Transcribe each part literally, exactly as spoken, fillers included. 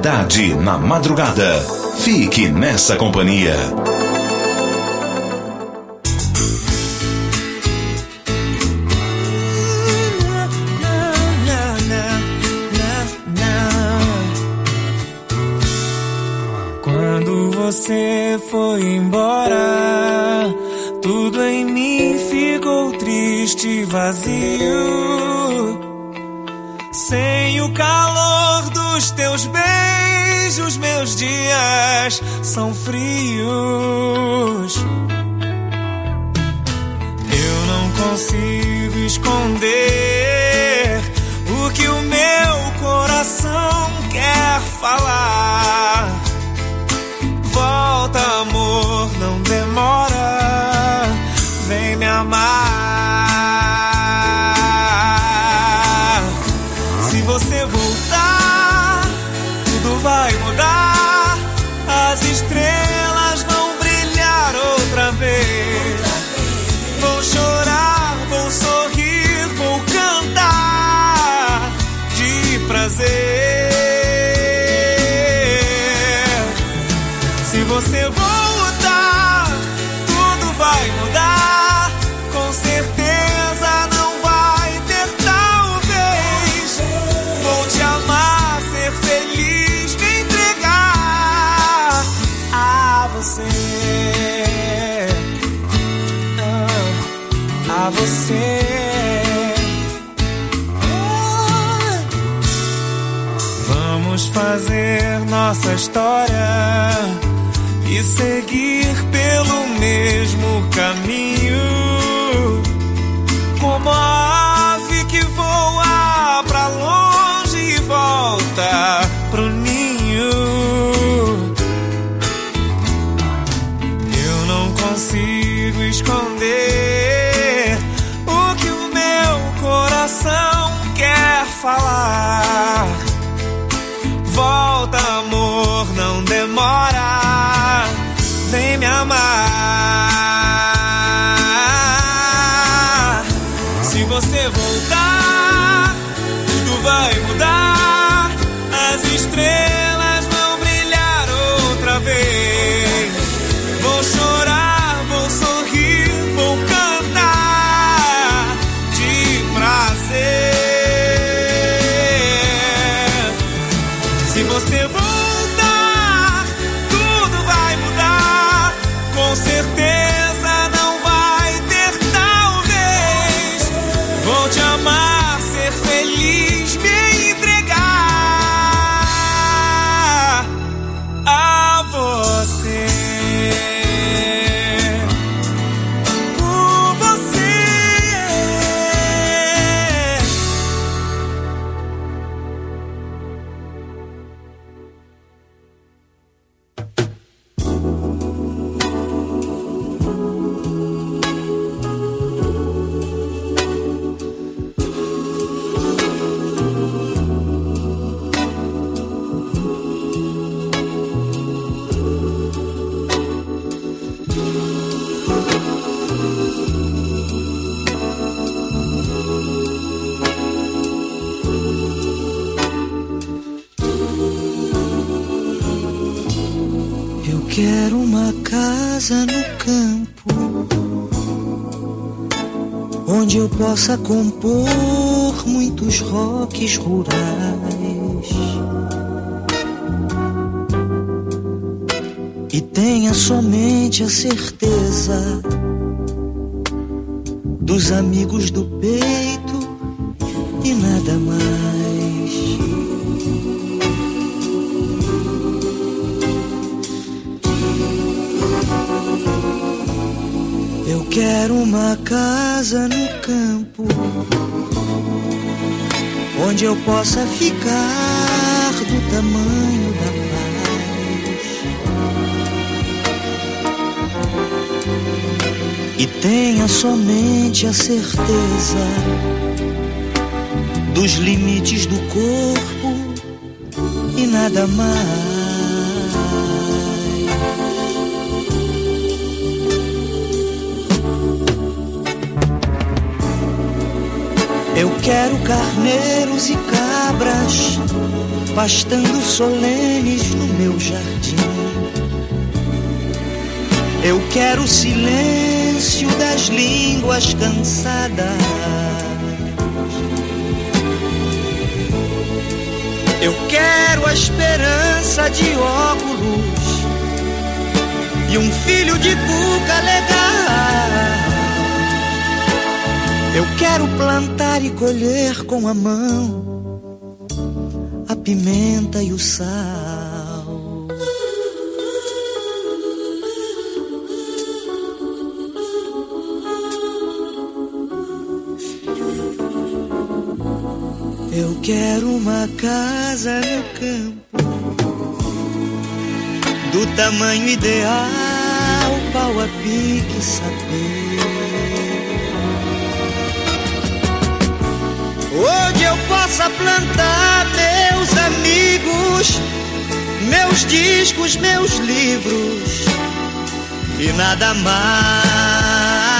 Cidade na Madrugada. Fique nessa companhia. Quando você foi embora, tudo em mim ficou triste e vazio. Sem o calor dos teus beijos, meus dias são frios. Eu não consigo esconder o que o meu coração quer falar. Volta, amor, não demora, vem me amar. Se você voltar, tudo vai mudar. As estrelas vão brilhar outra vez. Vou chorar, vou sorrir, vou cantar de prazer. Se você voltar, tudo vai mudar. Com certeza não vai ter talvez. Vou te amar, ser feliz, me entregar a você, a você. Vamos fazer nossa história e seguir pelo mesmo caminho, como a ave que voa pra longe e volta pro ninho. Eu não consigo esconder o que o meu coração quer falar. Volta, amor, não demora, vem me amar. Se você voltar, tudo vai mudar. As estrelas vão brilhar outra vez. Vou chorar, vou sorrir, vou cantar de prazer. Se você voltar, tudo vai mudar. Com certeza não vai ter talvez. Vou te amar, ser feliz, me entregar a você. Por você. Eu quero uma casa no campo, onde eu possa compor muitos rocks rurais, e tenha somente a certeza dos amigos do peito e nada mais. Eu quero uma casa no campo, onde eu possa ficar do tamanho da paz, e tenha somente a certeza dos limites do corpo e nada mais. Eu quero carneiros e cabras pastando solenes no meu jardim. Eu quero o silêncio das línguas cansadas. Eu quero a esperança de óculos e um filho de cuca legal. Eu quero plantar e colher com a mão a pimenta e o sal. Eu quero uma casa no campo, do tamanho ideal, pau a pique saber, onde eu possa plantar meus amigos, meus discos, meus livros e nada mais.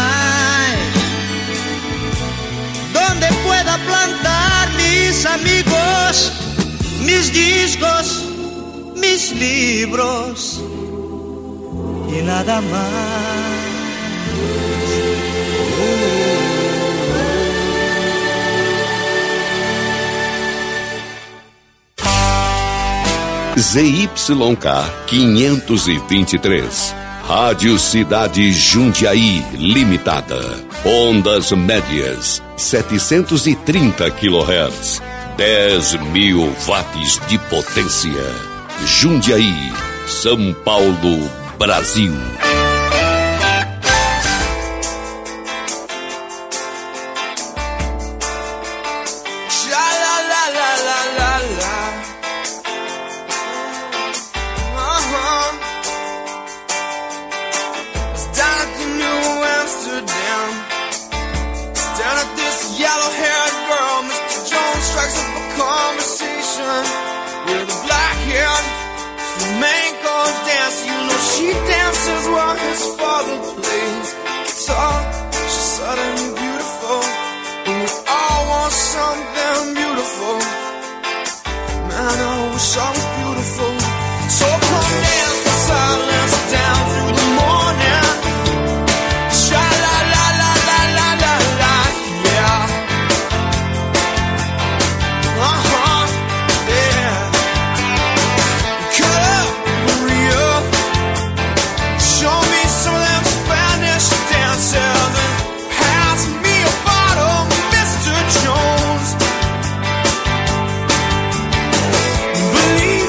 Donde pueda plantar mis amigos, mis discos, mis libros y nada más. Z Y K quinhentos e vinte e três, Rádio Cidade Jundiaí Limitada, ondas médias setecentos e trinta quilohertz, dez mil watts de potência. Jundiaí, São Paulo, Brasil. Believe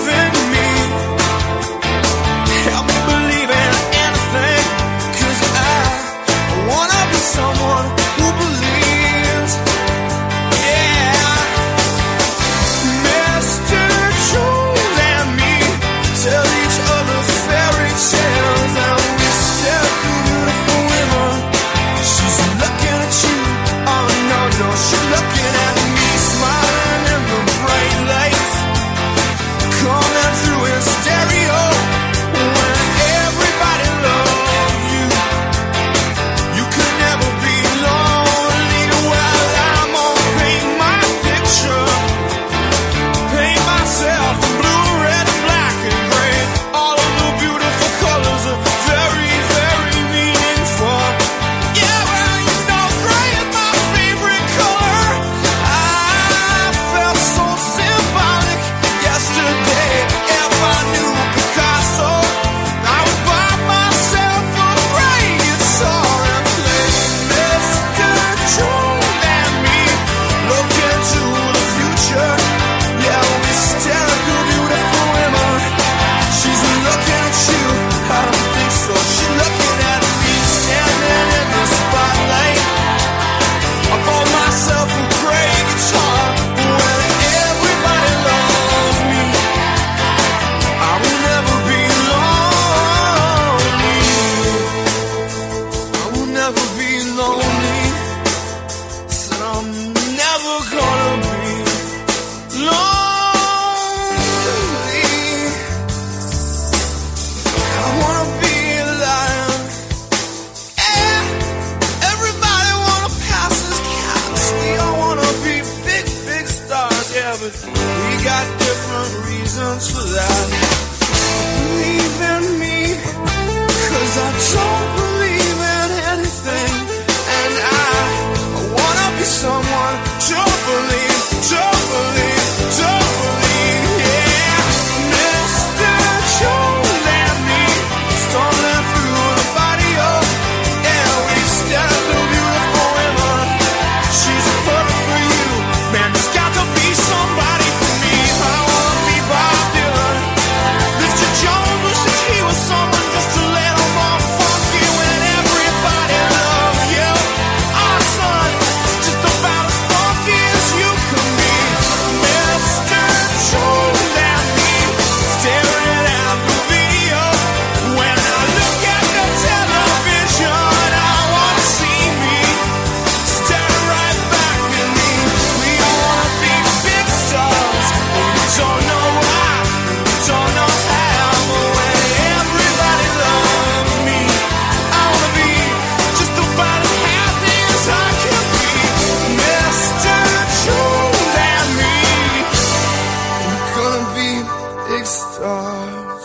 'cause I don't believe in anything, and I, I wanna be someone to believe, to believe, to believe, yeah. Mister Jones and me, stumbling through the body of, and we stand a beautiful woman. She's perfect for you, man, there's got to be somebody for me. I wanna be Bob Dylan. Mister Jones wishes he was someone just a little more funky when everybody loved you. Our son is just about as funky as you can be. Mister Jones and me, staring at the video. When I look at the television, I wanna see me staring right back at me. We all wanna be big stars, but we don't know why, we don't know how. But when everybody loves me, I wanna be just about as happy as I can be. Mister Jones and me, we're gonna be big stars.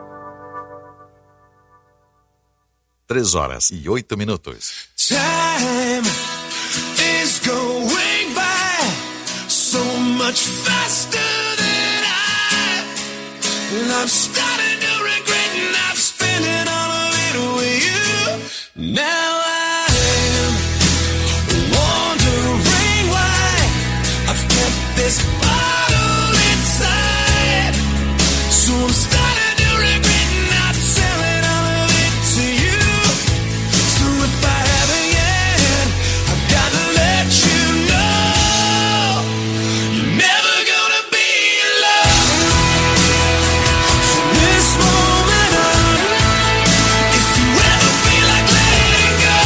Três horas e oito minutos. Time is going by so much faster than I, and I'm starting to regret not spending all of it with you. Now I'm wondering why I've kept this bottle inside, so I'm starting to regret not selling all of it to you. So if I haven't yet, I've got to let you know you're never gonna be alone. From this moment on, if you ever feel like letting go,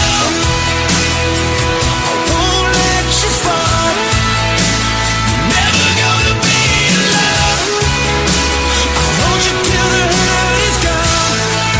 I won't let you fall. You're never gonna be alone. I'll hold you till the hurt is gone.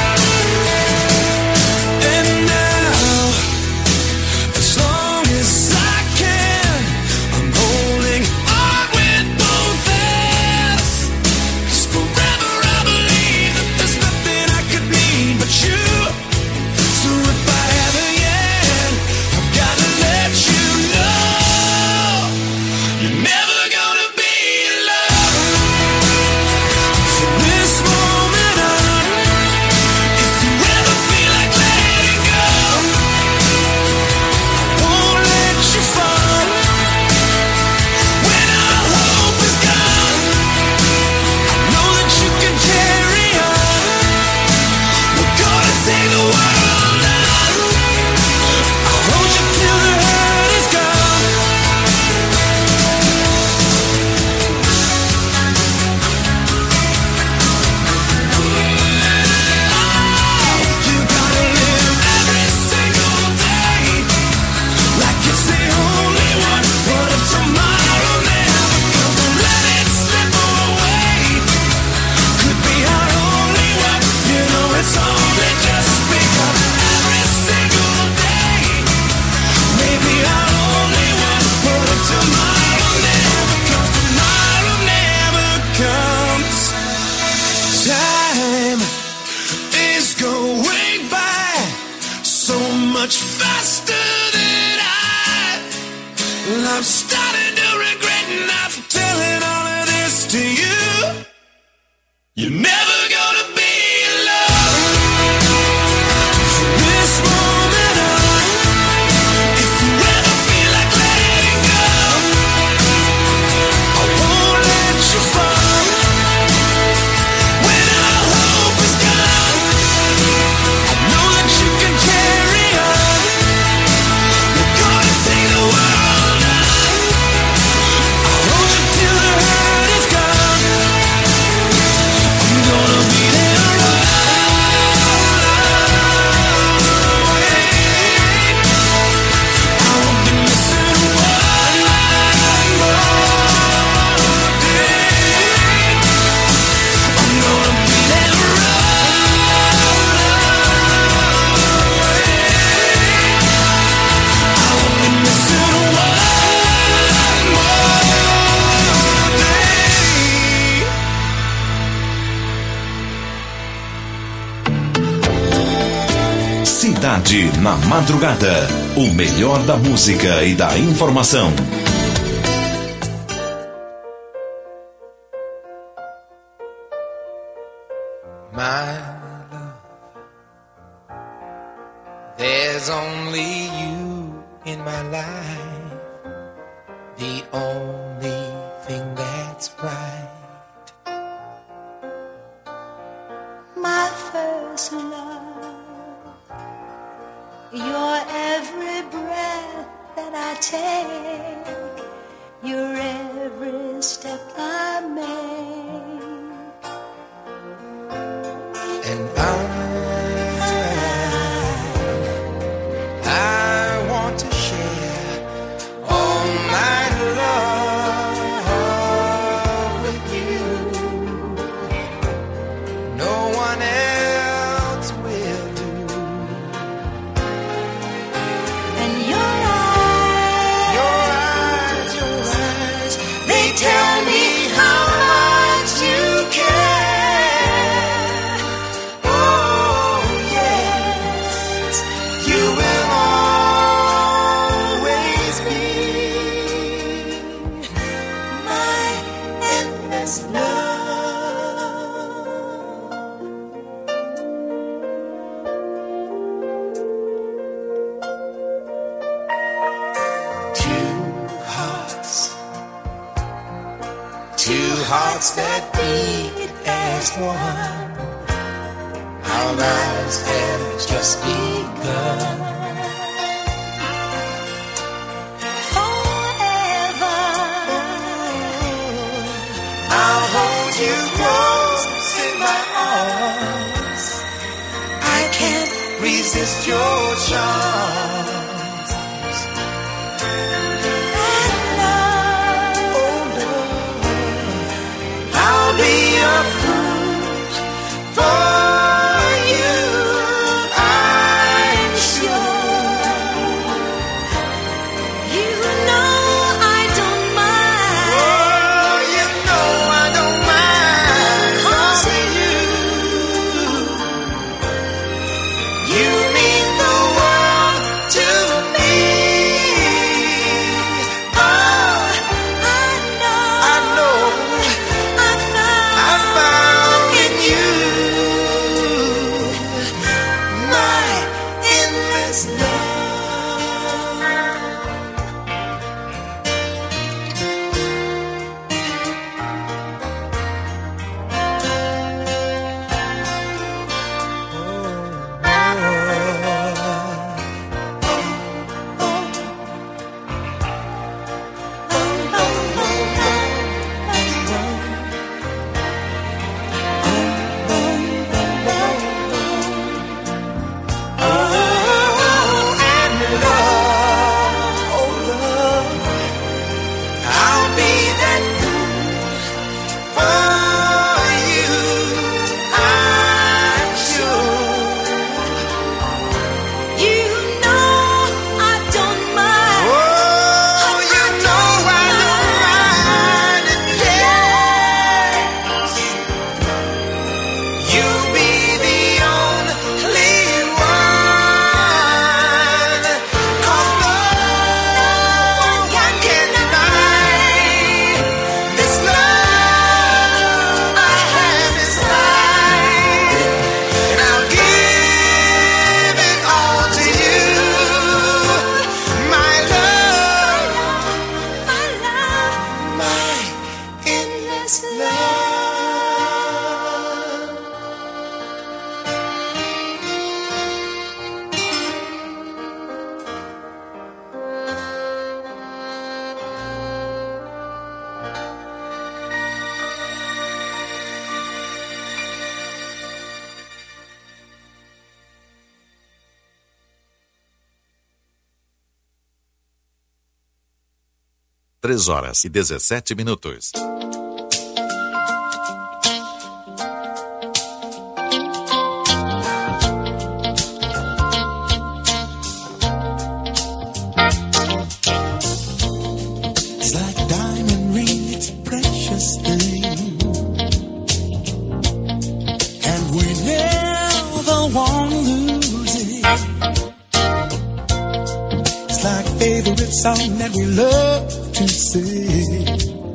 And now, as long as I can, I'm holding on with both hands. 'Cause forever I believe that there's nothing I could need but you. So if I haven't yet, I've got to let you know you're never gonna be alone. From this moment on, if you ever feel like letting go, I won't let you fall. When our hope is gone, I know that you can carry on. We're gonna take the world on. I'll hold you till the hurt is gone. You gotta live every single day like it's the only one. What if tomorrow never comes? Don't let it slip away. Could be our only one. You know it's only just begun. Every single day, maybe our only one. What if tomorrow never comes? Tomorrow never comes. Time is going by so much faster than I, and I'm starting to regret not telling all of this to you. You're never gonna be alone. From this moment on, if you ever feel like letting go, I won't let you fall. When our hope is gone, I know that you can carry on. We're gonna take the world on. I'll hold you till the hurt is gone. I'm Cidade na Madrugada. O melhor da música e da informação. My love, there's only you in my life, the only thing that's right. My first love, your every breath that I take, your every step I make. And I, I want to share all my love with you. No one else will do. And your eyes, Your eyes, your eyes, they tell me how much you care. Oh, yes, you will always be my endless love. two hearts, two hearts that beat as one. Our lives have just begun. Forever, I'll hold you close in my arms. I can't resist your charms. and love, Oh, Lord, I'll be a fool for you. I'm sure. you know I don't mind. Oh, you know I don't mind. 'Cause you, you mean the world to me. Oh, I know, I know I found, I found in you my endless love. Oh, and love, oh love, I'll be that fool for you. I'm sure. you know I don't mind. Oh, you know I don't mind, and yes, you'll be the only one. 'Cause no one can deny this love I have inside, and I'll give it all to you, my love, My love, my endless love. Três horas e dezessete minutos. It's like a diamond ring, it's a precious thing. And we never want to lose it. song that we love to sing.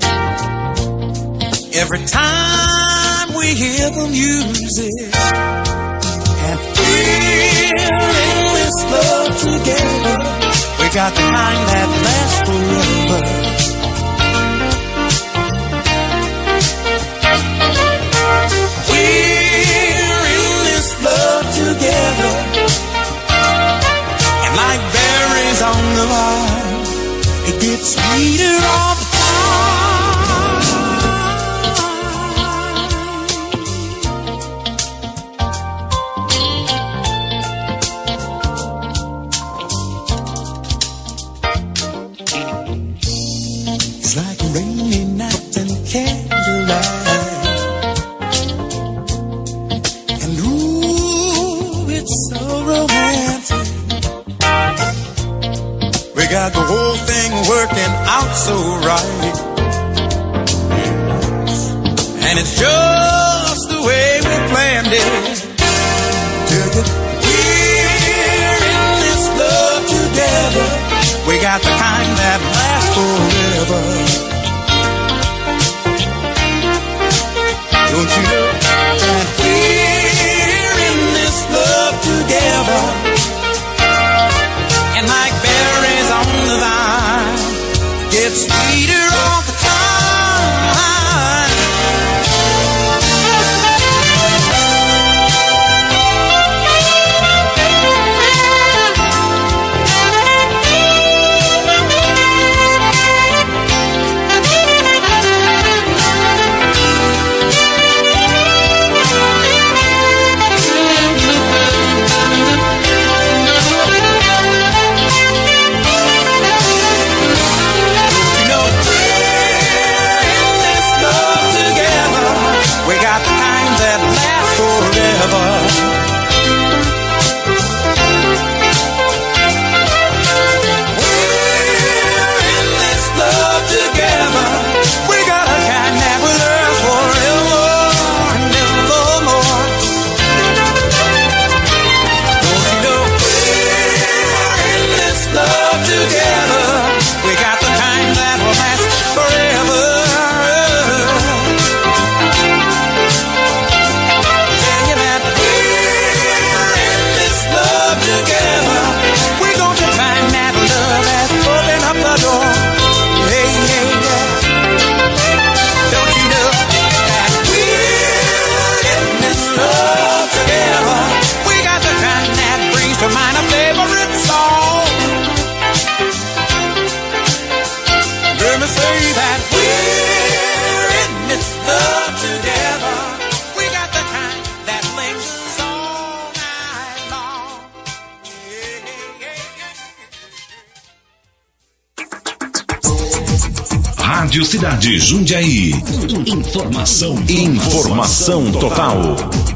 Every time we hear the music, and we're in this love together, we got the kind that lasts forever. We're in this love together, and like berries on the vine, it gets sweeter all the It's like rainy nights and candlelight, and ooh, it's so romantic. We got the whole thing working out so right, and it's just the way we planned it. We're in this love together. We got the kind that lasts forever. Don't you know that we're in this love together? And like berries on the vine, get sweeter all the time. Rádio Cidade Jundiaí. Informação, informação total.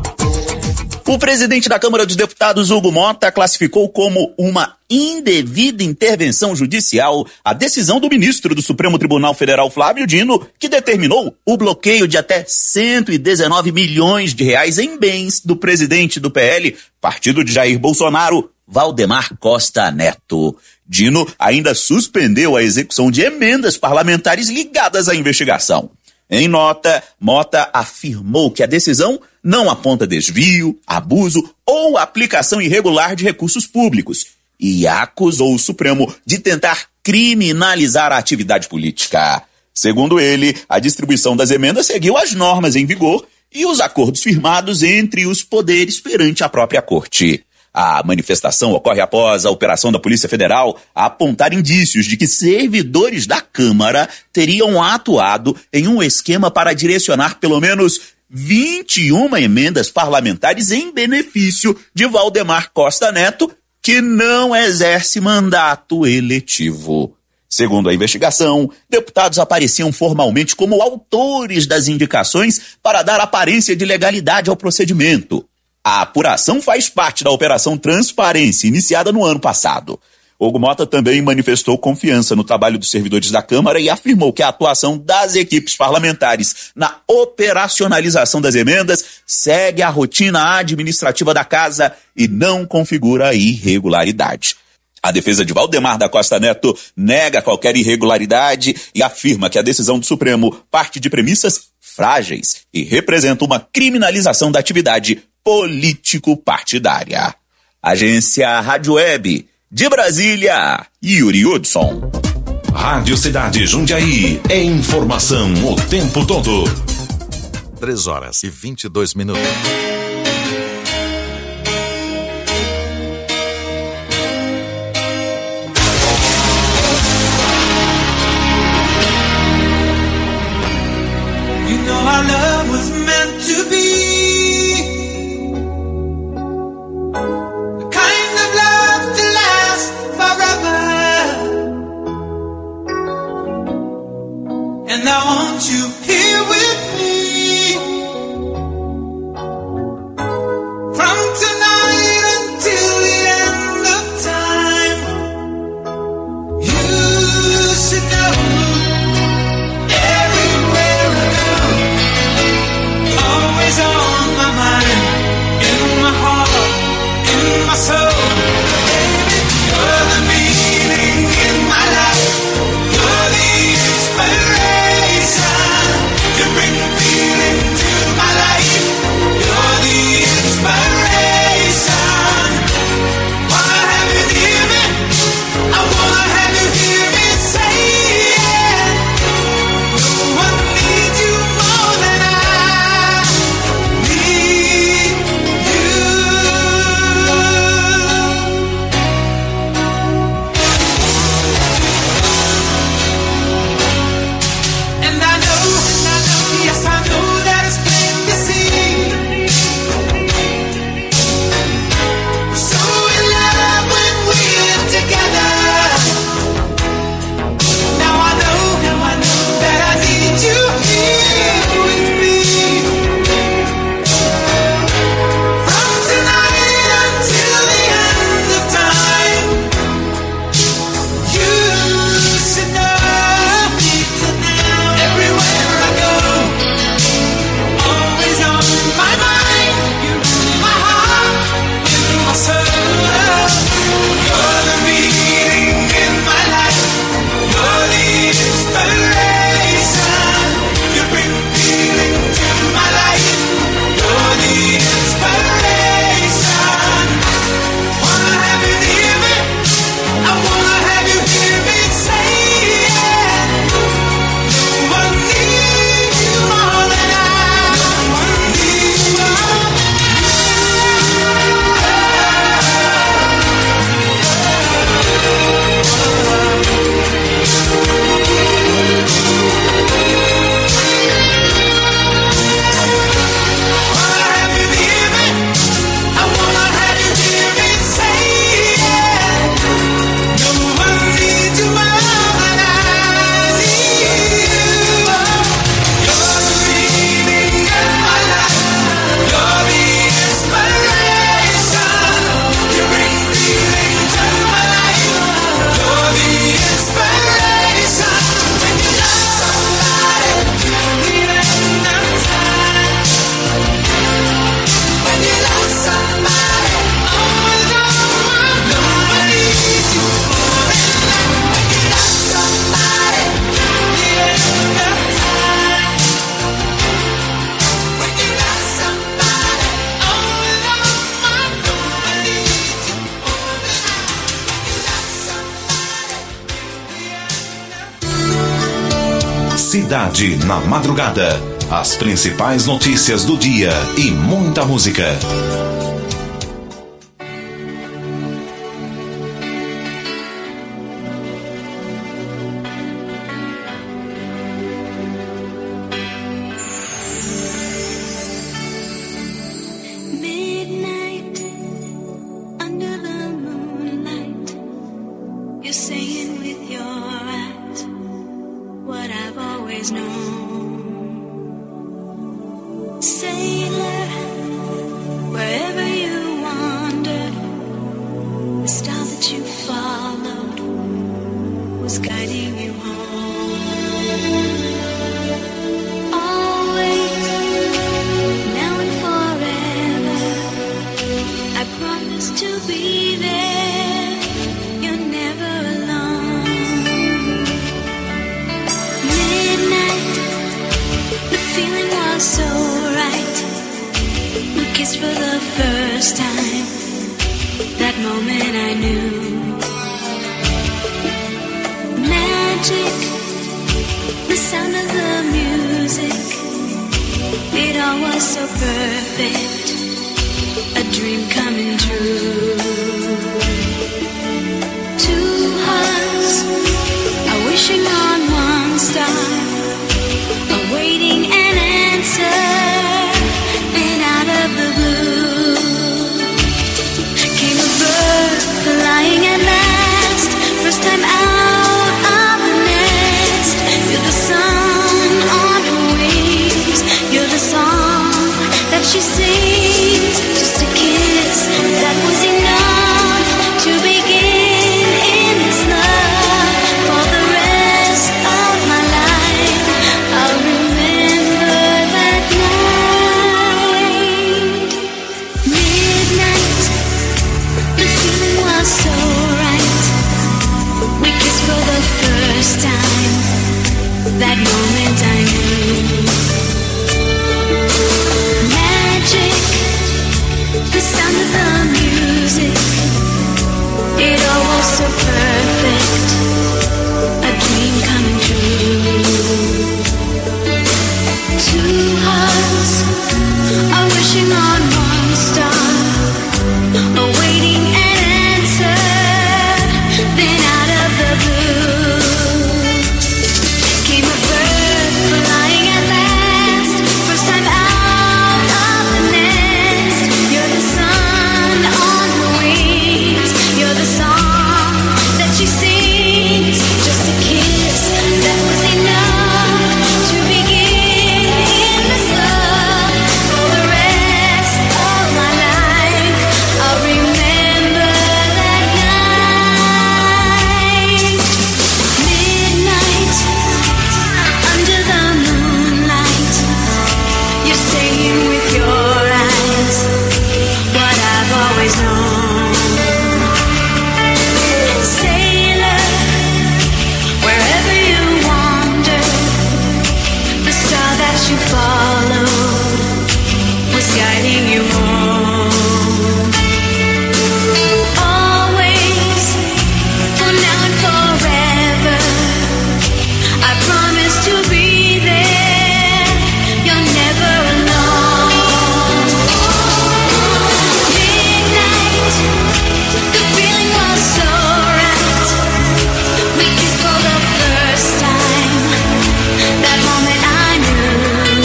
O presidente da Câmara dos Deputados, Hugo Mota, classificou como uma indevida intervenção judicial a decisão do ministro do Supremo Tribunal Federal, Flávio Dino, que determinou o bloqueio de até cento e dezenove milhões de reais em bens do presidente do P L, partido de Jair Bolsonaro, Valdemar Costa Neto. Dino ainda suspendeu a execução de emendas parlamentares ligadas à investigação. Em nota, Mota afirmou que a decisão não aponta desvio, abuso ou aplicação irregular de recursos públicos e acusou o Supremo de tentar criminalizar a atividade política. Segundo ele, a distribuição das emendas seguiu as normas em vigor e os acordos firmados entre os poderes perante a própria Corte. A manifestação ocorre após a operação da Polícia Federal apontar indícios de que servidores da Câmara teriam atuado em um esquema para direcionar pelo menos vinte e uma emendas parlamentares em benefício de Valdemar Costa Neto, que não exerce mandato eletivo. Segundo a investigação, deputados apareciam formalmente como autores das indicações para dar aparência de legalidade ao procedimento. A apuração faz parte da Operação Transparência, iniciada no ano passado. Hugo Mota também manifestou confiança no trabalho dos servidores da Câmara e afirmou que a atuação das equipes parlamentares na operacionalização das emendas segue a rotina administrativa da Casa e não configura irregularidade. A defesa de Valdemar da Costa Neto nega qualquer irregularidade e afirma que a decisão do Supremo parte de premissas frágeis e representa uma criminalização da atividade político-partidária. Agência Rádio Web, de Brasília, Yuri Hudson. Rádio Cidade Jundiaí, é informação o tempo todo. Três horas e vinte e dois minutos. You know our love was meant to be the kind of love to last forever. And I want you here with me from tonight until the end of time. You should know everywhere I go, always on my mind, in my heart, in my soul. Baby, you're the meaning in my life. You're the inspiration. You bring the feeling to my life. You're the inspiration. Wanna have you near me? I wanna have you hear me say it. No one needs you more than I need you. And I know, yes I know that it's plain to see. We're so in love when we're together. Now I know, now I know that I need you here with me. From tonight until the end of time. You should know, everywhere I go, always on my mind, in my heart, in my soul. You're the meaning in my life. You're the inspiration. You bring feeling to my life. You're the inspiration. Wanna have you near me? I wanna have you hear me say it. No one needs you more than I. No one needs you more than Wanna have you near me? I wanna have you hear me say it. No one needs you more than I need you. You're the meaning in my life. You're the inspiration. You bring feeling to my life. You're the inspiration. When you love somebody, the end of time. When you love somebody, always on my mind. No one needs you more than that. When you love somebody, the end of time. When you love somebody, always on my mind. No one needs you more than that. When you love somebody. Cidade na Madrugada. As principais notícias do dia e muita música. Midnight, under the moonlight, you're saying with your eyes what I've always known. Sailor, wherever you wandered, the star that you followed was guiding you home. Always, now and forever, I promise to be there. You're kissed for the first time. That moment I knew magic, the sound of the music. It all was so perfect, a dream coming true. Two hearts are wishing on one star, awaiting an answer, and out of the blue came a bird flying at last, first time out of the nest. You're the sun on her wings, you're the song that she sings, just a kiss that was enough to begin in this love. For the rest of my life I'll remember that night. Midnight, the feeling was so right. We kissed for the first time. That moment I knew magic, the sound of the music. It all was so perfect, a dream coming true. Two hearts are wishing on one star, awaiting an answer, then out of the blue came a bird flying at last, first time out of the nest. You're the sun on her wings, you're the song that she sings, just a kiss that was enough to begin in this love. For the rest of my life I'll remember that night. Midnight, under the moonlight, you're saying with your eyes what I've always known. Sailor, wherever you wander, the star that you followed was guiding you home. Always, for now and forever, I promise to be there. You're never alone. Midnight, the feeling was so right. We kissed for the first time. That moment I knew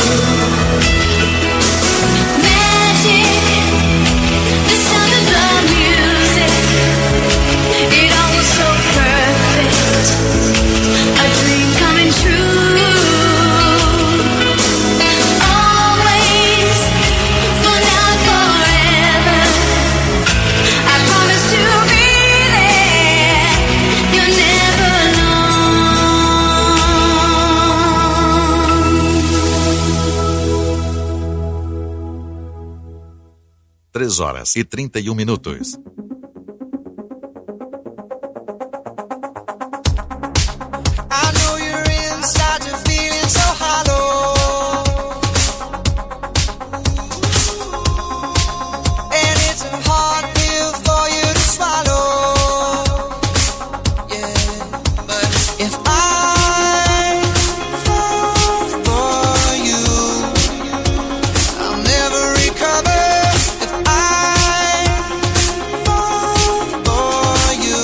magic, the sound of the music. It all was so perfect, a dream coming true. Always, for now and forever, I promise to be there. You're never alone. Três horas e trinta e um minutos. I know you're inside, you're feeling so hollow. And it's a hard pill for you to swallow. Yeah, but if I fall for you, I'll never recover. If I fall for you,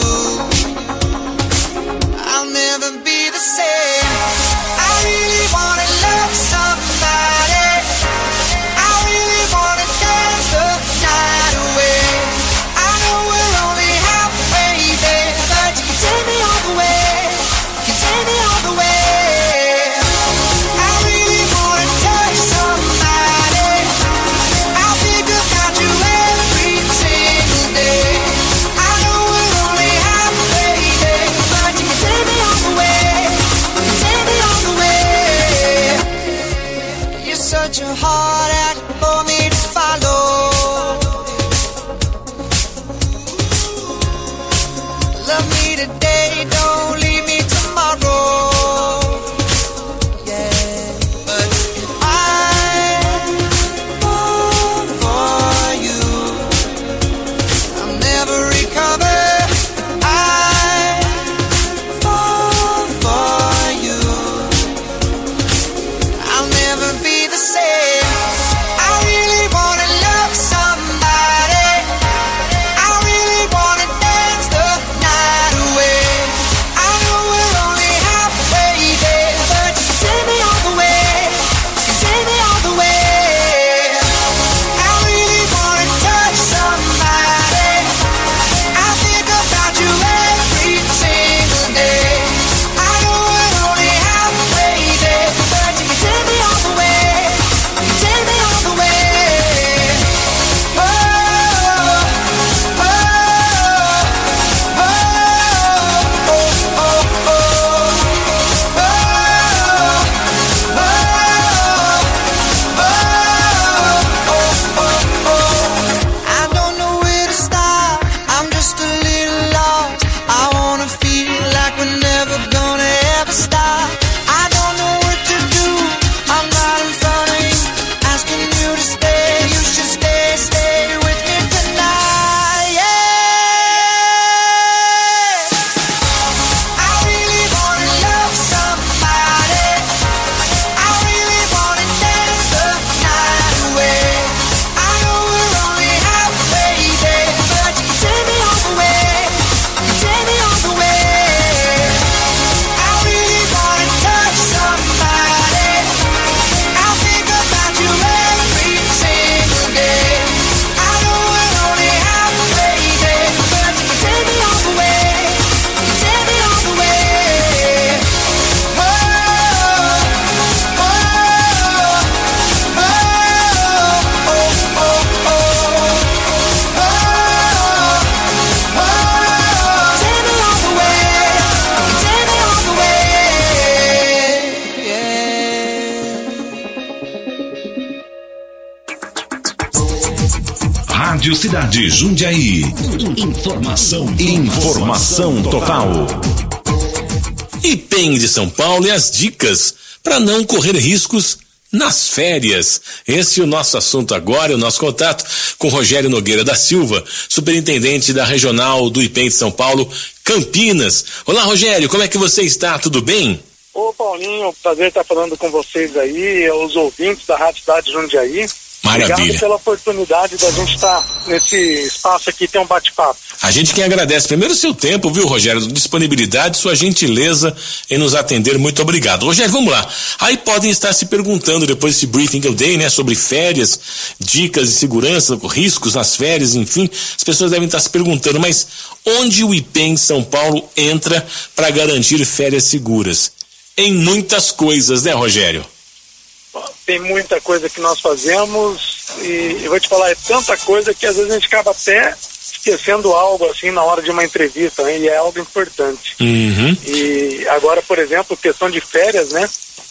I'll never be the same. I really wanna love somebody. I really wanna dance the night away. I know we're only halfway there, but you can take me all the way. You can take me all the way. I really wanna touch somebody. I'll think about you every single day. I know we're only halfway there, but you can take me all the way. You can take me all the way. You're such a hard act for me to follow. Love me today, don't leave me tomorrow. Yeah, but if I fall for Rádio Cidade Jundiaí. Informação. Informação total. IPEM de São Paulo e as dicas para não correr riscos nas férias. Esse é o nosso assunto agora, o nosso contato com Rogério Nogueira da Silva, superintendente da Regional do IPEM de São Paulo, Campinas. Olá, Rogério, como é que você está? Tudo bem? Ô Paulinho, prazer estar falando com vocês aí, os ouvintes da Rádio Cidade Jundiaí. Maravilha. Obrigado pela oportunidade da gente estar nesse espaço aqui, ter um bate-papo. A gente que agradece primeiro o seu tempo, viu, Rogério, disponibilidade, sua gentileza em nos atender, muito obrigado. Rogério, vamos lá. Aí podem estar se perguntando depois desse briefing que eu dei, né, sobre férias, dicas de segurança, riscos nas férias, enfim, as pessoas devem estar se perguntando, mas onde o IPEM São Paulo entra para garantir férias seguras? Em muitas coisas, né, Rogério? Tem muita coisa que nós fazemos e eu vou te falar, é tanta coisa que às vezes a gente acaba até esquecendo algo assim na hora de uma entrevista, né? E é algo importante. Uhum. E agora, por exemplo, questão de férias, né?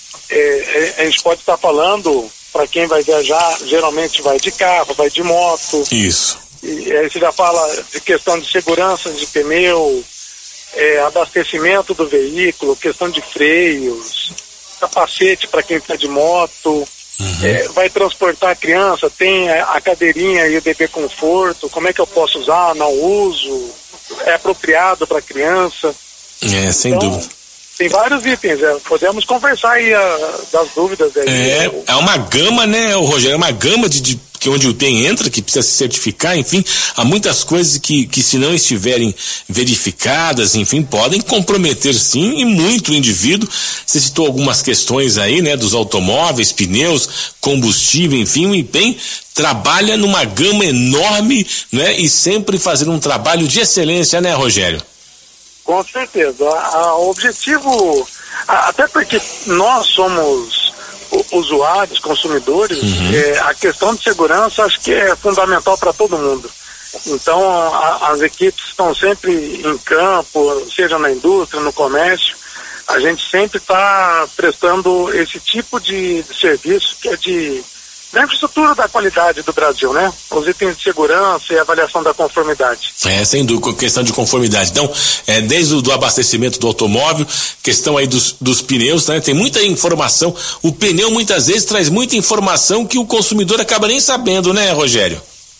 É, a gente pode estar falando, para quem vai viajar, geralmente vai de carro, vai de moto. Isso. E aí você já fala de questão de segurança de pneu, é, abastecimento do veículo, questão de freios, capacete para quem está de moto, uhum. é, vai transportar a criança, tem a cadeirinha e o bebê conforto, como é que eu posso usar, não uso, é apropriado para a criança. É, sem então, dúvida. Tem vários itens, é, podemos conversar aí a, das dúvidas. Aí, é, eu... é uma gama, né, o Rogério, é uma gama de, de que onde o IPEM entra, que precisa se certificar, enfim, há muitas coisas que, que se não estiverem verificadas, enfim, podem comprometer sim, e muito o indivíduo. Você citou algumas questões aí, né, dos automóveis, pneus, combustível, enfim, o IPEM trabalha numa gama enorme, né, e sempre fazendo um trabalho de excelência, né, Rogério? Com certeza. O objetivo, até porque nós somos usuários, consumidores, uhum. é, a questão de segurança acho que é fundamental para todo mundo. Então, a, as equipes estão sempre em campo, seja na indústria, no comércio, a gente sempre está prestando esse tipo de, de serviço que é de da infraestrutura da qualidade do Brasil, né? Os itens de segurança e avaliação da conformidade. É, sem dúvida, questão de conformidade. Então, é, desde o do abastecimento do automóvel, questão aí dos, dos pneus, né? Tem muita informação. O pneu muitas vezes traz muita informação que o consumidor acaba nem sabendo, né, Rogério?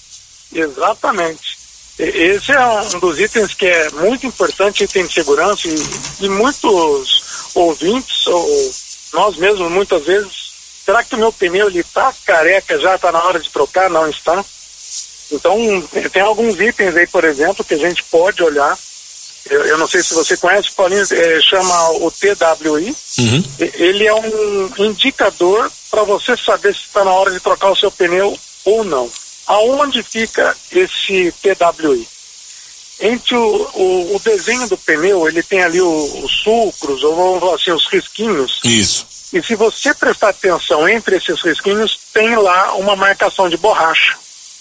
Exatamente. Esse é um dos itens que é muito importante, item de segurança, e, e muitos ouvintes, ou nós mesmos, muitas vezes, será que o meu pneu ele está careca já, está na hora de trocar? Não está. Então, tem alguns itens aí, por exemplo, que a gente pode olhar. Eu, eu não sei se você conhece, Paulinho, é, chama o T W I. Uhum. Ele é um indicador para você saber se está na hora de trocar o seu pneu ou não. Aonde fica esse T W I? Entre o, o, o desenho do pneu, ele tem ali o, os sulcros, ou vamos falar assim, os risquinhos. Isso. E se você prestar atenção entre esses risquinhos, tem lá uma marcação de borracha.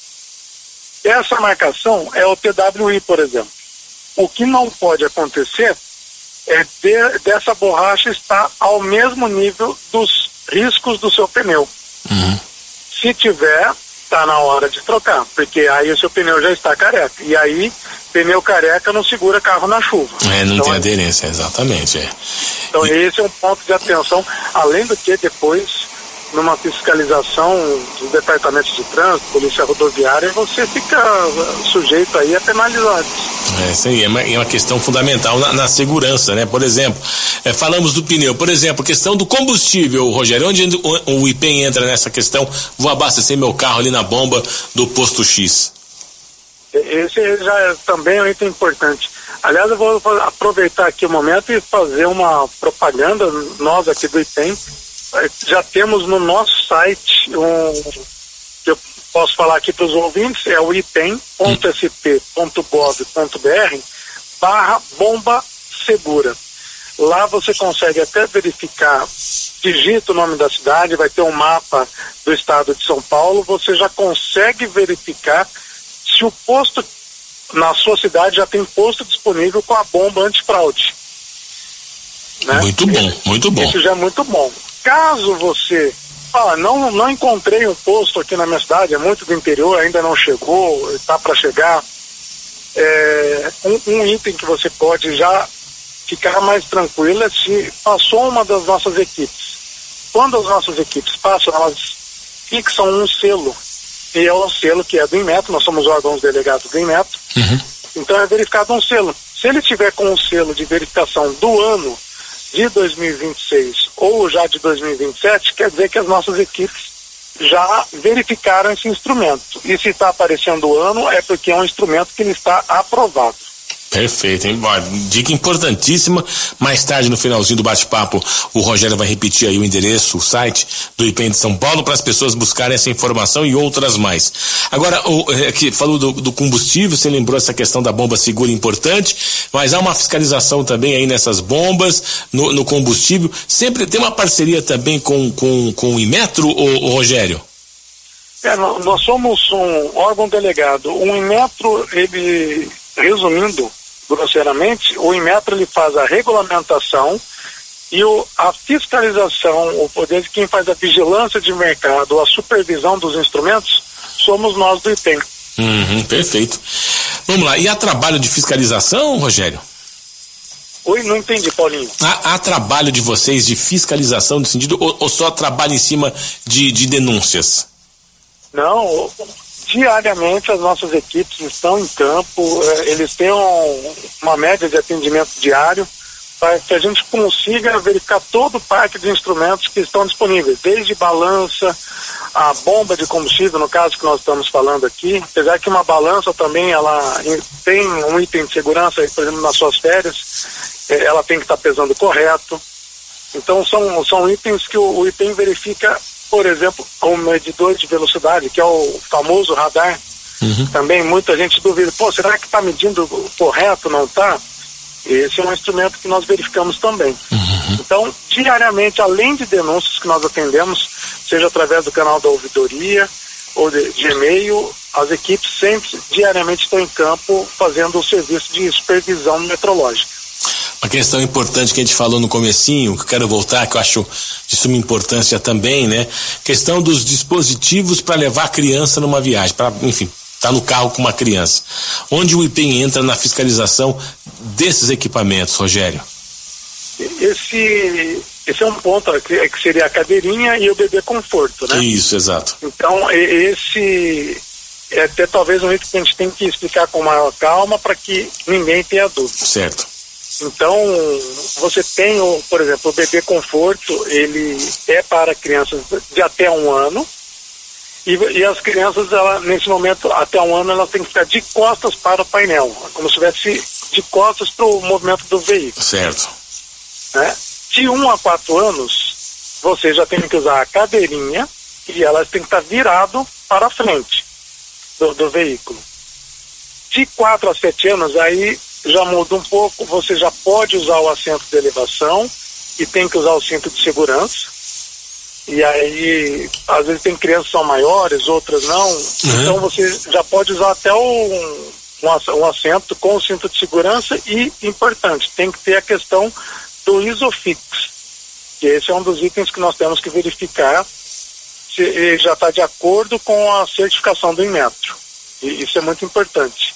Essa marcação é o T W I, por exemplo. O que não pode acontecer é de, dessa borracha estar ao mesmo nível dos riscos do seu pneu. Uhum. Se tiver, está na hora de trocar, porque aí o seu pneu já está careca. E aí, pneu careca não segura carro na chuva. É, não então, tem aderência, exatamente. É. Então, e... esse é um ponto de atenção, além do que depois, numa fiscalização dos departamentos de trânsito, polícia rodoviária, você fica sujeito aí a penalidades. É, isso aí, é uma, é uma questão fundamental na, na segurança, né? Por exemplo, é, falamos do pneu, por exemplo, questão do combustível, Rogério, onde o, o IPEM entra nessa questão? Vou abastecer meu carro ali na bomba do posto X. Esse já também é um item importante. Aliás, eu vou aproveitar aqui o momento e fazer uma propaganda. Nós aqui do IPEM já temos no nosso site um, que eu posso falar aqui para os ouvintes, é o ipem ponto s p ponto gov ponto b r barra bomba segura. Lá você consegue até verificar, digita o nome da cidade, vai ter um mapa do estado de São Paulo, você já consegue verificar se o posto na sua cidade já tem posto disponível com a bomba antifraude. Né? Muito bom, muito bom. Isso já é muito bom. Caso você Ah, não, não encontrei um posto aqui na minha cidade, é muito do interior, ainda não chegou, está para chegar. É, um, um item que você pode já ficar mais tranquilo é se passou uma das nossas equipes. Quando as nossas equipes passam, elas fixam um selo, e é um selo que é do Inmetro, nós somos órgãos delegados do Inmetro, uhum. Então é verificado um selo. Se ele tiver com um selo de verificação do ano de dois mil e vinte e seis ou já de dois mil e vinte e sete, quer dizer que as nossas equipes já verificaram esse instrumento. E se está aparecendo o ano, é porque é um instrumento que ele está aprovado. Perfeito, hein? Dica importantíssima. Mais tarde, no finalzinho do bate-papo, o Rogério vai repetir aí o endereço, o site do I P E M de São Paulo, para as pessoas buscarem essa informação e outras mais. Agora, o, é, que falou do, do combustível, você lembrou essa questão da bomba segura importante, mas há uma fiscalização também aí nessas bombas, no, no combustível. Sempre tem uma parceria também com, com, com o Inmetro, o, o Rogério? É, nós somos um órgão delegado. O Inmetro, ele, resumindo, grosseiramente, o Inmetro ele faz a regulamentação e o, a fiscalização, o poder de quem faz a vigilância de mercado, a supervisão dos instrumentos, somos nós do I P E M. Uhum, perfeito. Vamos lá, e há trabalho de fiscalização, Rogério? Oi, não entendi, Paulinho. Há, há trabalho de vocês de fiscalização no sentido, ou, ou só trabalho em cima de, de denúncias? Não, diariamente as nossas equipes estão em campo, eh, eles têm um, uma média de atendimento diário para que a gente consiga verificar todo o parque de instrumentos que estão disponíveis, desde balança, a bomba de combustível, no caso que nós estamos falando aqui, apesar que uma balança também, ela tem um item de segurança, por exemplo, nas suas férias, eh, ela tem que estar pesando correto. Então são, são itens que o, o I P E M verifica. Por exemplo, o medidor de velocidade, que é o famoso radar, uhum. Também muita gente duvida, pô, será que está medindo correto, não está? Esse é um instrumento que nós verificamos também. Uhum. Então, diariamente, além de denúncias que nós atendemos, seja através do canal da ouvidoria ou de, de e-mail, as equipes sempre, diariamente, estão em campo fazendo o serviço de supervisão metrológica. Uma questão importante que a gente falou no comecinho, que eu quero voltar, que eu acho de suma importância também, né? Questão dos dispositivos para levar a criança numa viagem, para, enfim, tá no carro com uma criança. Onde o I P E M entra na fiscalização desses equipamentos, Rogério? Esse, esse é um ponto que, que seria a cadeirinha e o bebê conforto, né? Isso, exato. Então, esse é até talvez um item que a gente tem que explicar com maior calma para que ninguém tenha dúvida. Certo. Então, você tem, o, por exemplo, o bebê conforto, ele é para crianças de até um ano, e, e as crianças, ela, nesse momento, até um ano, elas têm que ficar de costas para o painel, como se estivesse de costas para o movimento do veículo. Certo. Né? De um a quatro anos, você já tem que usar a cadeirinha, e elas têm que estar virado para a frente do, do veículo. De quatro a sete anos, aí já muda um pouco, você já pode usar o assento de elevação e tem que usar o cinto de segurança. E aí, às vezes tem crianças que são maiores, outras não. Uhum. Então você já pode usar até um, um assento com o cinto de segurança e, importante, tem que ter a questão do ISOFIX, que esse é um dos itens que nós temos que verificar se ele já está de acordo com a certificação do Inmetro. E isso é muito importante.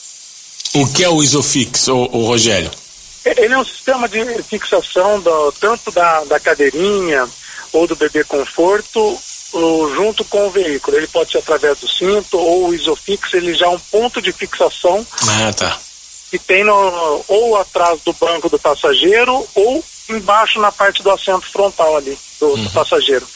O que é o ISOFIX, o, o Rogério? Ele é um sistema de fixação do, tanto da, da cadeirinha ou do bebê conforto ou, junto com o veículo. Ele pode ser através do cinto ou o ISOFIX, ele já é um ponto de fixação ah, tá. que tem no, ou atrás do banco do passageiro ou embaixo na parte do assento frontal ali do, uhum. do passageiro.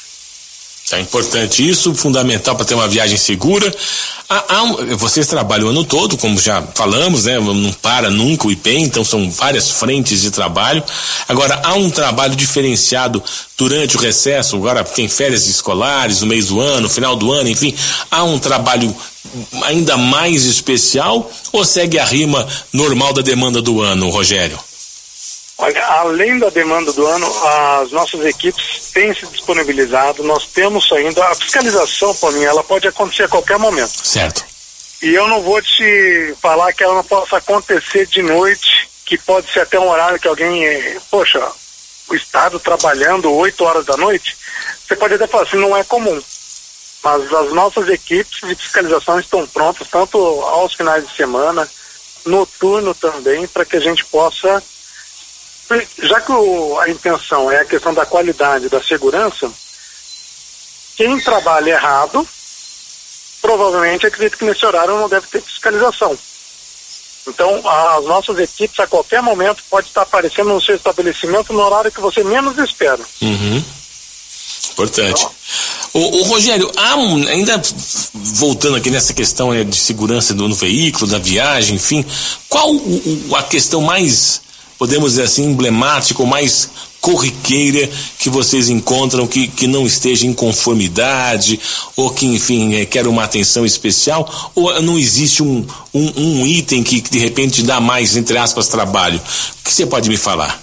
É importante isso, fundamental para ter uma viagem segura. Há, há um, vocês trabalham o ano todo, como já falamos, né? Não para nunca o I P E M, então são várias frentes de trabalho. Agora, há um trabalho diferenciado durante o recesso, agora tem férias escolares, no mês do ano, final do ano, enfim, há um trabalho ainda mais especial ou segue a rima normal da demanda do ano, Rogério? Olha, além da demanda do ano, as nossas equipes têm se disponibilizado, nós temos ainda, a fiscalização, Paulinho, ela pode acontecer a qualquer momento. Certo. E eu não vou te falar que ela não possa acontecer de noite, que pode ser até um horário que alguém, poxa, o Estado trabalhando oito horas da noite, você pode até falar assim, não é comum, mas as nossas equipes de fiscalização estão prontas, tanto aos finais de semana, noturno também, para que a gente possa, já que o, a intenção é a questão da qualidade, da segurança, quem trabalha errado, provavelmente acredito que nesse horário não deve ter fiscalização. Então, as nossas equipes a qualquer momento pode estar aparecendo no seu estabelecimento no horário que você menos espera. Uhum. Importante. Então, o, o Rogério, há um, ainda voltando aqui nessa questão é, de segurança do, no veículo, da viagem, enfim, qual o, o, a questão mais, podemos dizer assim, emblemática ou mais corriqueira que vocês encontram que, que não esteja em conformidade ou que, enfim, é, quer uma atenção especial, ou não existe um, um, um item que, que de repente dá mais, entre aspas, trabalho? O que você pode me falar?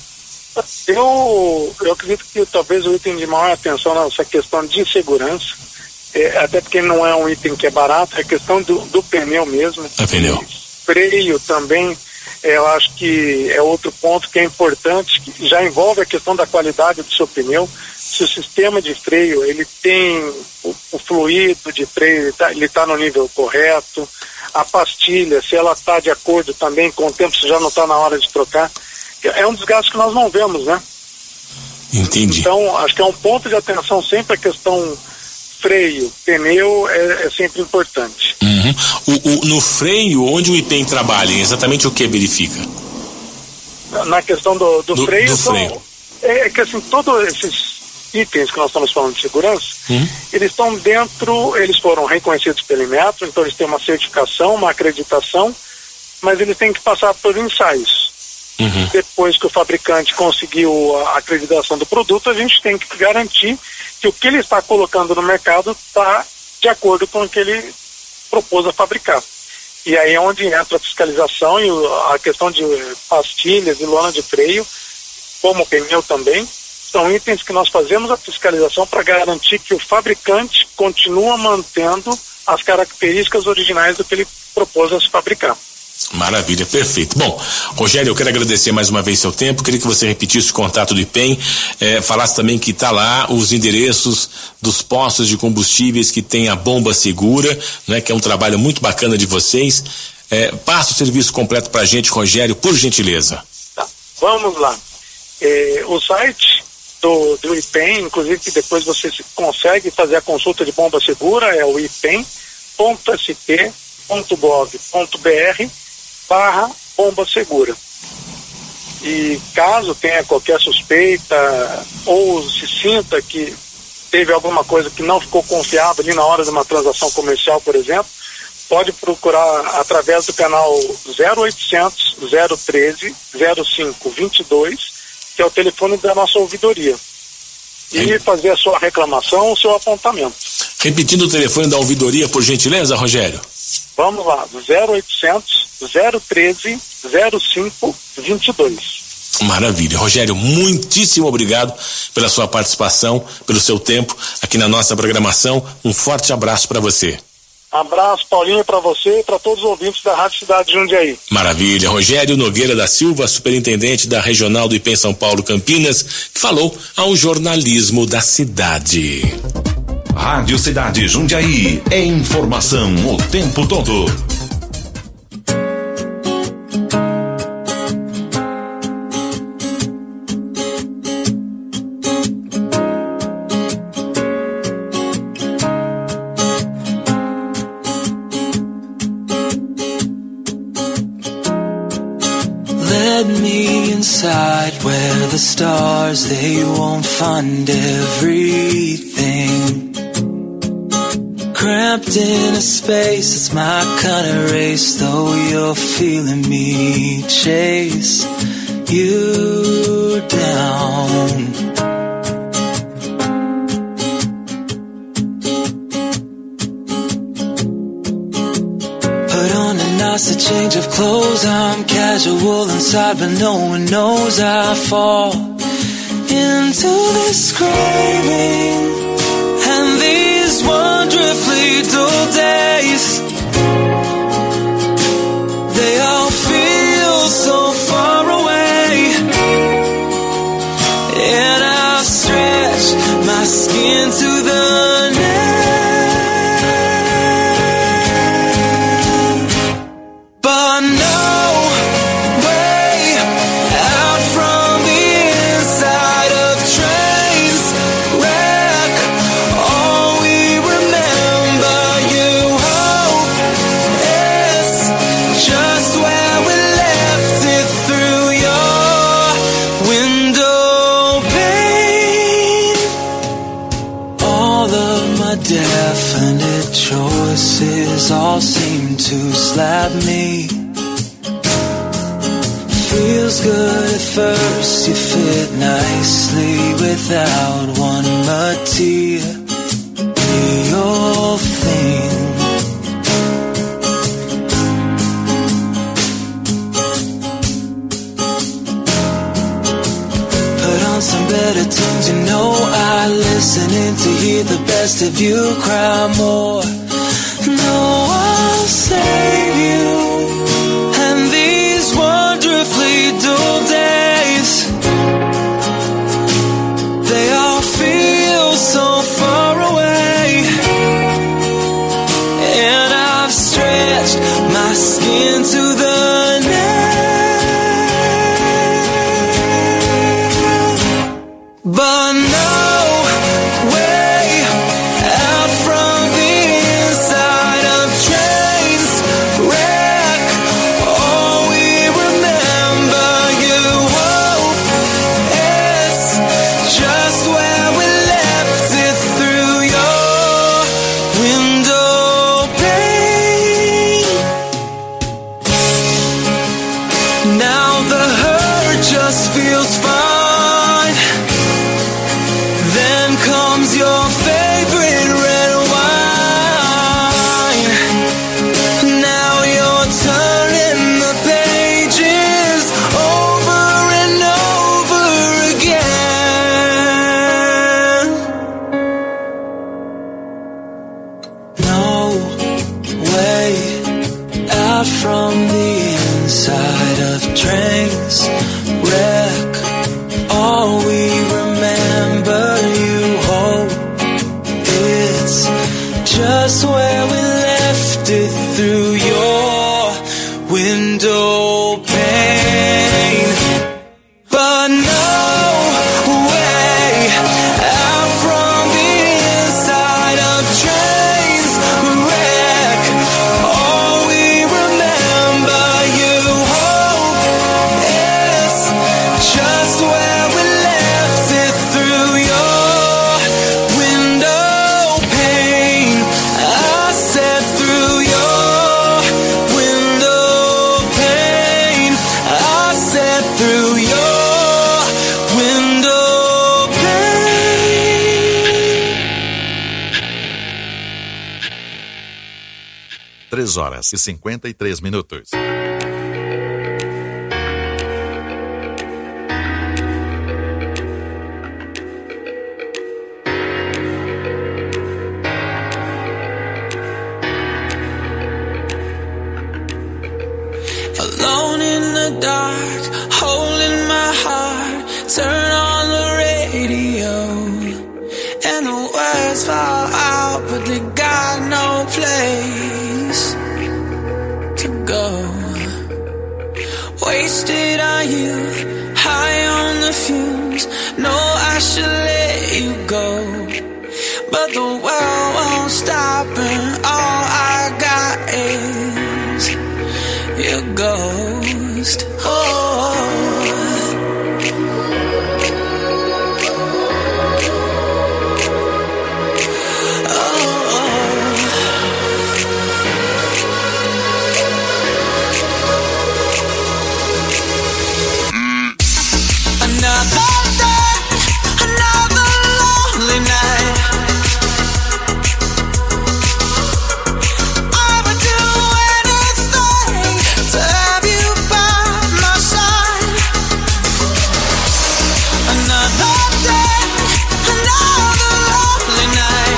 Eu, eu acredito que talvez o item de maior atenção nessa questão de segurança, é, até porque não é um item que é barato, é questão do, do pneu mesmo. É pneu. Freio também, é, eu acho que é outro ponto que é importante, que já envolve a questão da qualidade do seu pneu. Se o sistema de freio, ele tem o, o fluido de freio, ele está tá no nível correto, a pastilha, se ela está de acordo também com o tempo, se já não está na hora de trocar. É um desgaste que nós não vemos, né? Entendi. Então, acho que é um ponto de atenção sempre a questão freio, pneu é, é sempre importante. Uhum. O, o, no freio, onde o I P E M trabalha, exatamente o que verifica? Na questão do, do, do freio, do são, freio. É, é que assim, todos esses itens que nós estamos falando de segurança, uhum. eles estão dentro, eles foram reconhecidos pelo Inmetro, então eles têm uma certificação, uma acreditação, mas eles têm que passar por ensaios. Uhum. Depois que o fabricante conseguiu a acreditação do produto, a gente tem que garantir que o que ele está colocando no mercado está de acordo com o que ele propôs a fabricar. E aí é onde entra a fiscalização e a questão de pastilhas e lona de freio, como pneu também, são itens que nós fazemos a fiscalização para garantir que o fabricante continua mantendo as características originais do que ele propôs a se fabricar. Maravilha, perfeito. Bom, Rogério, eu quero agradecer mais uma vez seu tempo, queria que você repetisse o contato do I P E M, eh, falasse também que está lá os endereços dos postos de combustíveis que tem a bomba segura, né, que é um trabalho muito bacana de vocês. Eh, passa o serviço completo pra gente, Rogério, por gentileza. Tá, vamos lá. Eh, o site do, do I P E M, inclusive que depois você consegue fazer a consulta de bomba segura, é o i p e m ponto s p ponto gov ponto b r barra bomba segura. E caso tenha qualquer suspeita ou se sinta que teve alguma coisa que não ficou confiável ali na hora de uma transação comercial, por exemplo, pode procurar através do canal zero oitocentos, zero treze, zero cinco vinte e dois, que é o telefone da nossa ouvidoria, e é. fazer a sua reclamação, o seu apontamento. Repetindo o telefone da ouvidoria, por gentileza, Rogério. Vamos lá, zero oitocentos, zero treze, zero cinco vinte e dois. Maravilha. Rogério, muitíssimo obrigado pela sua participação, pelo seu tempo aqui na nossa programação. Um forte abraço para você. Abraço, Paulinho, para você e para todos os ouvintes da Rádio Cidade de Jundiaí. Maravilha. Rogério Nogueira da Silva, superintendente da Regional do I P E M São Paulo Campinas, que falou ao jornalismo da cidade. Rádio Cidade Jundiaí, é informação o tempo todo. Let me inside where the stars, they won't find everything. Cramped in a space, it's my kind of race, though you're feeling me chase you down. Put on a nicer change of clothes, I'm casual inside, but no one knows I fall into this craving. And these wonderfully dull days, they all feel so far away. And I'll stretch my skin others all seem to slap me. Feels good at first, you fit nicely without one material thing. Put on some better tunes, you know I listen in to hear the best of you cry more. No, I'll save you. And these wonderfully dull days, they all feel so far away. And I've stretched my skin to the nail, but no way out from the inside of trains wreck. All we remember you hope it's just where we left it through your window pane. Now the hurt just feels fine. Then comes your favorite red wine. Now you're turning the pages over and over again. No way out from the inside of trains wreck. All we remember, you hope it's just where we left it through your window pane. But no way out from the inside of trains wreck. All we remember, you hope it's just where we left it through your window pane. I said through your window pane. I said through your window pane. três horas e cinquenta e três minutos. Alone in the dark, holding my heart. Turn on the radio, and the words fall out, but they got no place to go. Wasted on you, high on the fumes. No, I should let you go, but the world won't stop, and all I got is your ghost. Oh, another day, another lonely night. I would do anything to have you by my side. Another day, another lonely night.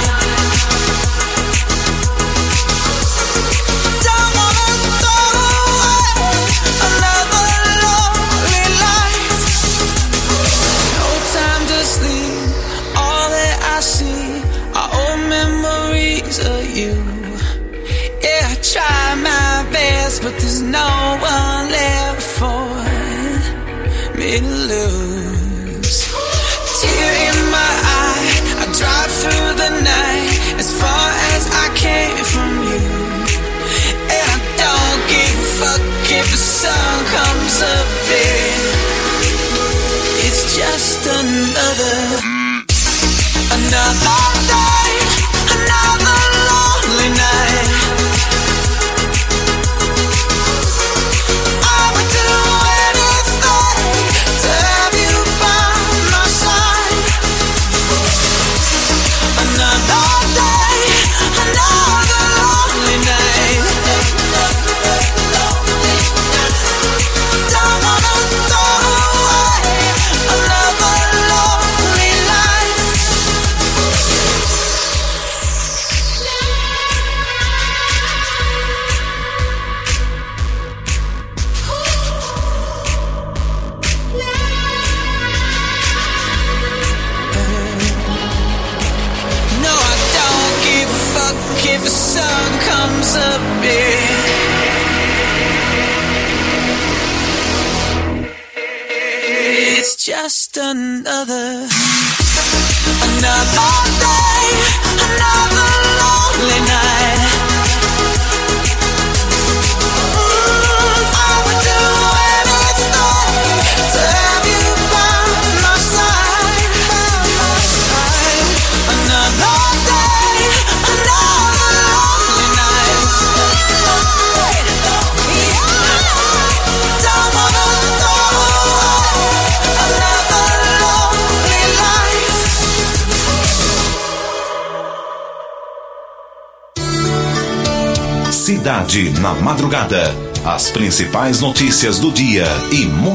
Don't wanna throw away another lonely life. No time to sleep. All that I see are old memories of you. Yeah, I try my best, but there's no one left for me to lose. Tear in my eye, I drive through the night as far as I can from you. And I don't give a fuck if the sun comes up there. It's just another, another day, another lonely night. disappear. It's just another, another day, another lonely night. Mm, I would do anything to have you by my side, by my side. Another day, another lonely night. Yeah, don't wanna throw away another lonely life. Cidade na Madrugada. As principais notícias do dia e muito